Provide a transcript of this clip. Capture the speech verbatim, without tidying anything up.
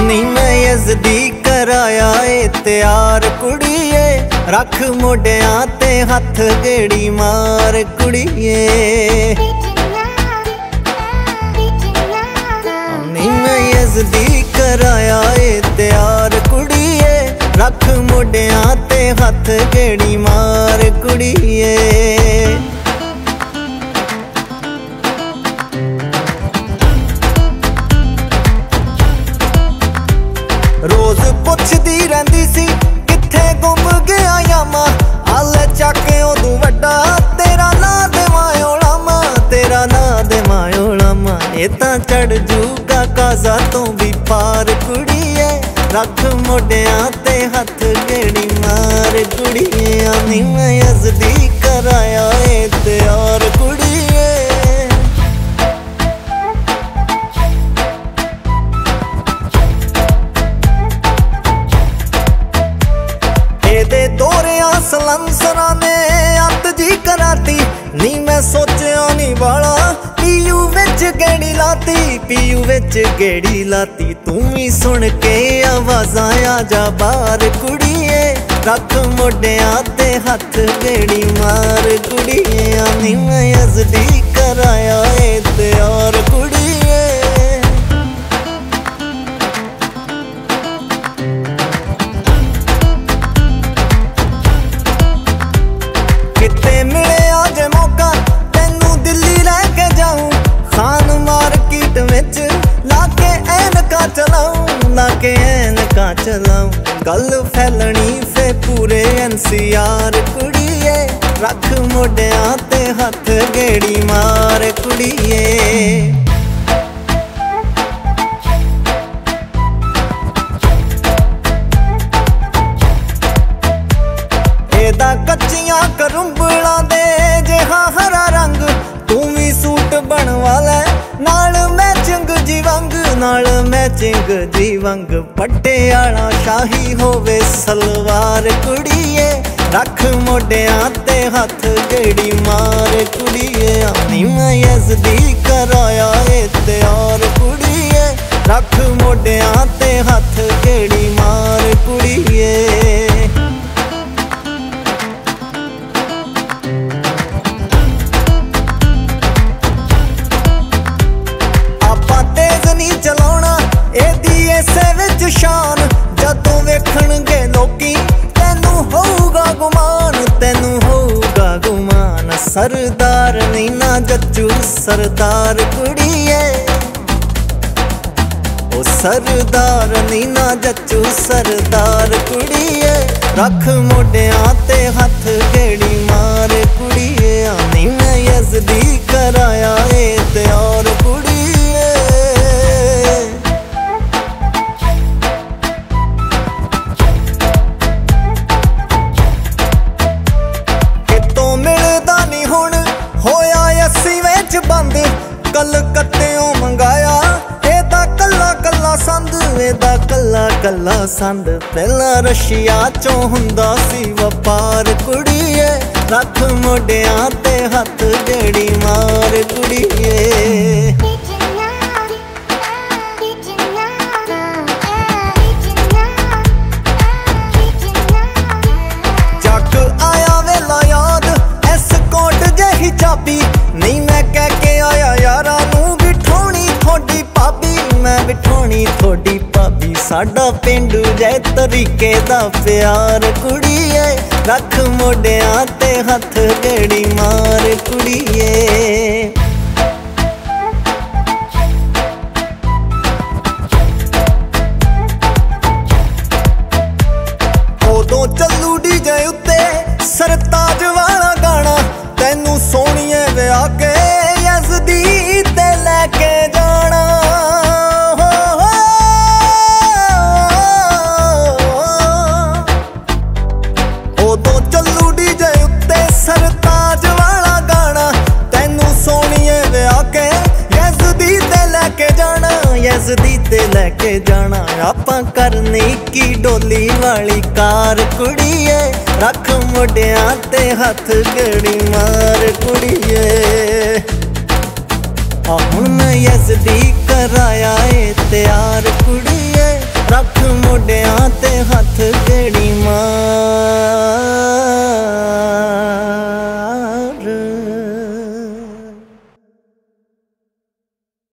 नी मैं यज़दी कराया ए तैयार कुड़िए, रख मोढियां ते हथ गेड़ी मार कुड़िए। नी मैं यज़दी कराया ए तैयार कुड़िए, रख मोढियां ते हथ गेड़ी मार कुड़िए। रोज पुछदी रहिंदी सी किथे गुम गया यामा, आले चक उदू वड्डा तेरा ना देवां ओलामा, तेरा ना देवां ओलामा। ये तां चढ़ जूगा काज़ा तो भी पार कुड़िए, रख मोढियां ते हथ गेड़ी मार कुड़िए। नी मैं यज़दी कराया ए तैयार कुड़िए। दोरिया सलंसरा ने अत जी कराती, नी मैं सोचिया नी वाला पीयू विच गेड़ी लाती, पीयू विच गेड़ी लाती। तू भी सुन के आवाज़ां आ जा बाहर कुड़िए, रख मोढियां ते हथ गेड़ी मार कुड़िए। नी मैं यज़दी कराया ए तैयार कुड़िए। किते मिले आज मौका तेनू दिल्ली लैके जाऊं, खान मार्केट विच लाके ऐनका चलाऊं, लाके ऐनका चलाऊं। गल फैलनी फे पूरे एन सी आर कुड़िए, रख मोढियां ते हथ गेड़ी मार कुड़िए। एदा कच्चियां करुंबला दे जिहा हरा रंग, तू भी सूट बनवा लै नाल मैचिंग जीवंग, नाल मैचिंग जीवंग। पटियाला शाही होवे सलवार कुड़िए, रख मोढियां ते हथ गेड़ी मार कुड़िए। नी मैं यज़दी कराया ए तैयार कुड़िए, रख मोढियां ते हथ गेड़ी मार कुड़िए। शान जदों वेखणगे लोकी तैनू होऊगा गुमान, तैनू होऊगा गुमान। सरदार नी ना जच्चू सरदार कुड़िए, ओ सरदार नी ना जच्चू सरदार कुड़िए, रख मोढियां ते हथ गेड़ी मार कुड़िए। नी मैं यज़दी कराया ए तैयार कुड़िए। बंद कलकत्तेओं मंगाया एदा कल्ला कल्ला संद, एदा कल्ला कल्ला संद। पहला रशिया चों हुंदा सी वपार कुड़िए, रख मोढियां ते हथ गेड़ी मार कुड़िए। जग आया वेला याद एस्कॉट जही चाबी, नहीं मैं कह के आया यारा नू बिठोनी थोड़ी भाभी, मैं बिठोनी थोड़ी भाभी। साडा पिंडू जै तरीके दा प्यार कुड़िए, रख मोढियां ते हथ गेड़ी मार कुड़िए। उदों चलू डीजे उत्ते सरताज वाला गाना, तैनू सोहणिए विआह के यज़दी ते लैके जाना। हो हो उदों चलू डीजे उत्ते सरताज वाला गाना, तैनू सोहणिए विआह के यज़दी ते लैके जाना, यज़दी ते लैके जाना। आपां करनी की डोली वाली कार कुड़िए, रख मोढियां ते हथ गेड़ी मार कुड़िए। हुण मैं यज़दी